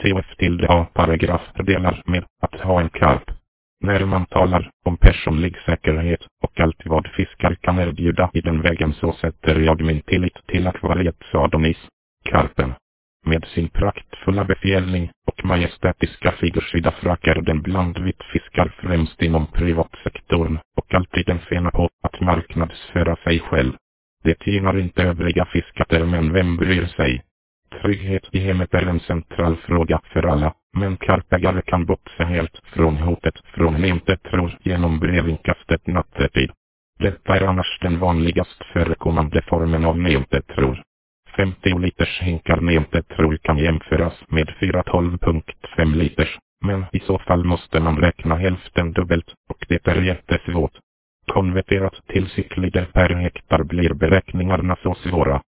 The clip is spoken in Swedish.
TF till A paragraf delar med att ha en karp. När man talar om personlig säkerhet och allt vad fiskar kan erbjuda i den vägen, så sätter jag min tillit till akvariets Adonis, karpen. Med sin praktfulla befjälning och majestätiska figursida frack är den blandvitt fiskar främst inom privatsektorn och alltid en fena på att marknadsföra sig själv. Det gynnar inte övriga fiskater, men vem bryr sig? Trygghet i hemmet är en central fråga för alla, men karpägare kan bortse helt från hotet från neontetror genom brevinkastet nattetid. Detta är annars den vanligast förekommande formen av neontetror. 50 liters hinkar neontetror kan jämföras med 412.5 liters, men i så fall måste man räkna hälften dubbelt, och det är jättesvårt. Konverterat till cyklider per hektar blir beräkningarna så svåra